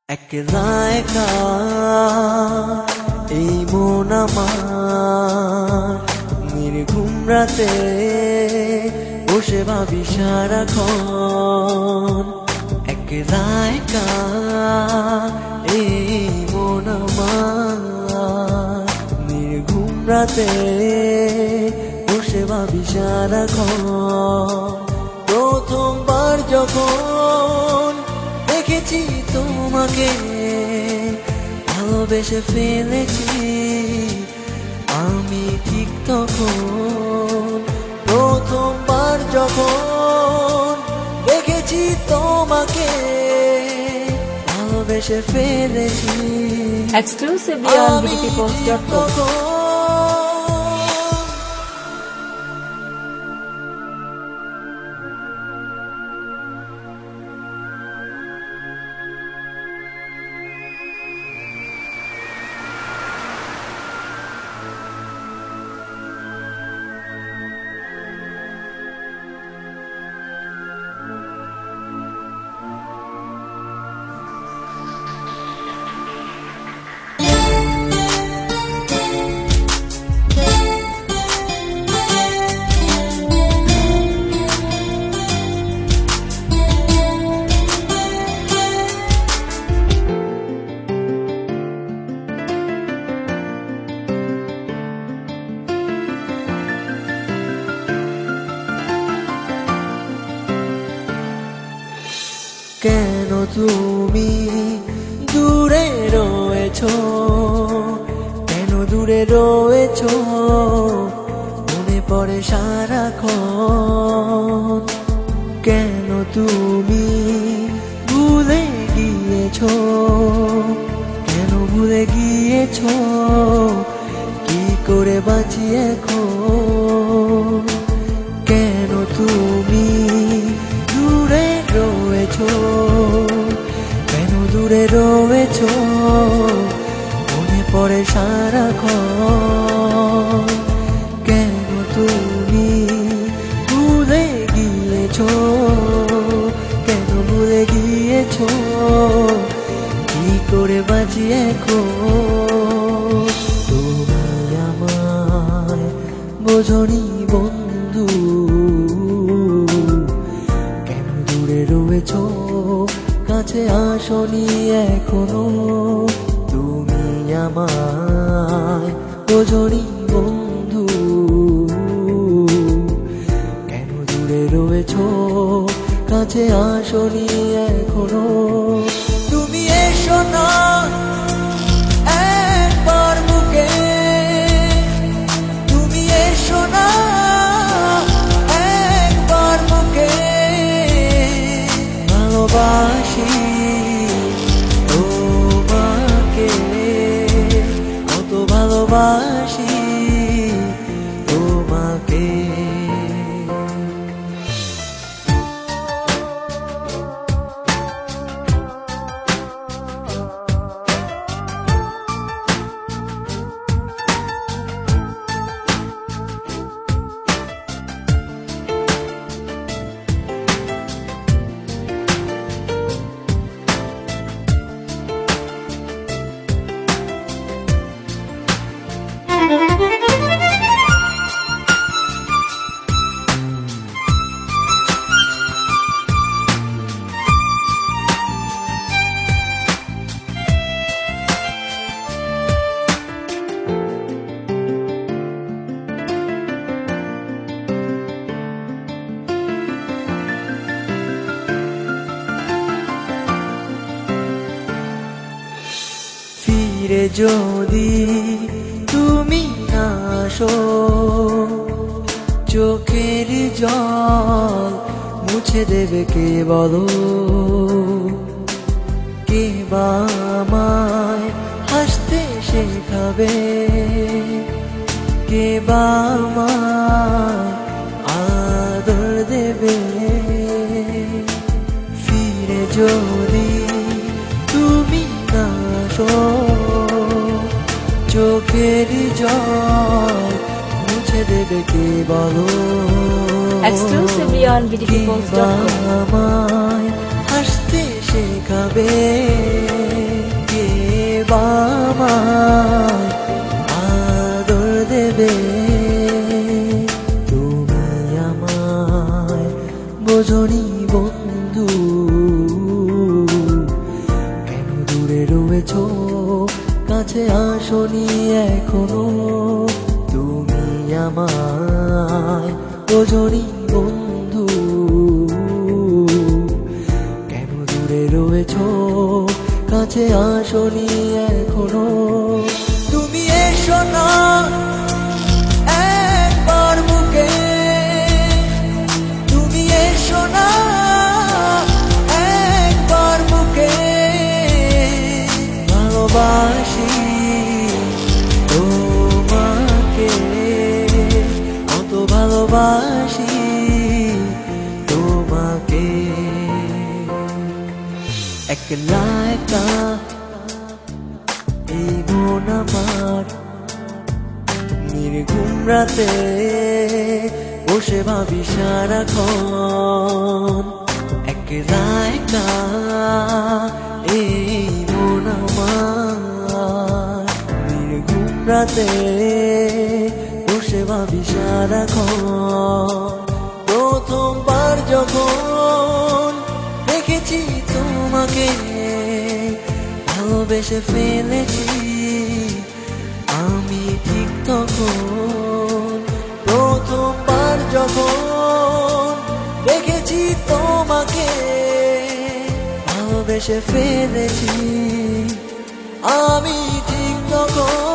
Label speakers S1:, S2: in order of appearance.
S1: একলা একা এই মন আমার নির্ঘুম রাতে বসে ভাবি সারাক্ষণ। একলা একা এই মন আমার নির্ঘুম রাতে বসে ভাবি সারাক্ষণ। প্রথমবার যখন দেখেছি তোমাকে ভালোবেসে ফেলেছি আমি ঠিক তখন। প্রথমবার যখন দেখেছি তোমাকে ভালোবেসে ফেলেছি
S2: Exclusively on btpost.com.
S1: কেন তুমি দূরে রয়েছো, কেন দূরে রয়েছো মনে পড়ে সারাক্ষণ। কেন তুমি ভুলে গিয়েছো, কেন ভুলে গিয়েছো কি করে বাঁচি এখন। কেন তুমি দূরে রয়েছো, কেন দূরে রয়েছো মনে পড়ে সারাক্ষণ। কেন তুমি ভুলে গিয়েছো, কেন ভুলে গিয়েছো কি করে বাঁচি এখন। তুমি আমায় বোঝনি বন্ধু, কেন দূরে রয়েছো কাছে আসনি এখনো। তুমি আমায় বোঝনি বন্ধু, কেন দূরে রয়েছো কাছে আসনি এখনো। তুমি এসো না একবার বুকে, তুমি এসো না একবার বুকে। ভালোবাসি তোমাকে, কত ভালোবাসি তোমাকে। ফিরে যদি তুমি আসো, চোখের জল মুছে দেবে কে বলো। কে বা আমায় হাসতে শেখাবে, কে বা আমায় আদর দেবে। ফিরে যদি তুমি আসো, চোখের জল মুছে দেবে কে বলো।
S2: Exclusively on btpost.com.
S1: আমায় হাসতে শেখাবে। দূরে রয়েছো, কাছে আসনি এখনো। তুমি আমায় বোঝনি বন্ধু, কেন দূরে রয়েছো, কাছে আসনি এখনো। তুমি এসো না একবার বুকে, তুমি এসো না একবার বুকে। ভালোবাসি তোমাকে, কত ভালোবাসি তোমাকে। একলা একা এই মন আমার, নির্ঘুম রাতে বসে ভাবি সারাক্ষণ। একলা একা এই মন আমার, নির্ঘুম রাতে বসে ভাবি সারাক্ষণ। প্রথমবার যখন দেখেছি তোমাকে, ভালোবেসে ফেলেছি আমি ঠিক তখন। প্রথমবার যখন দেখেছি তোমাকে, ভালোবেসে ফেলেছি আমি ঠিক তখন।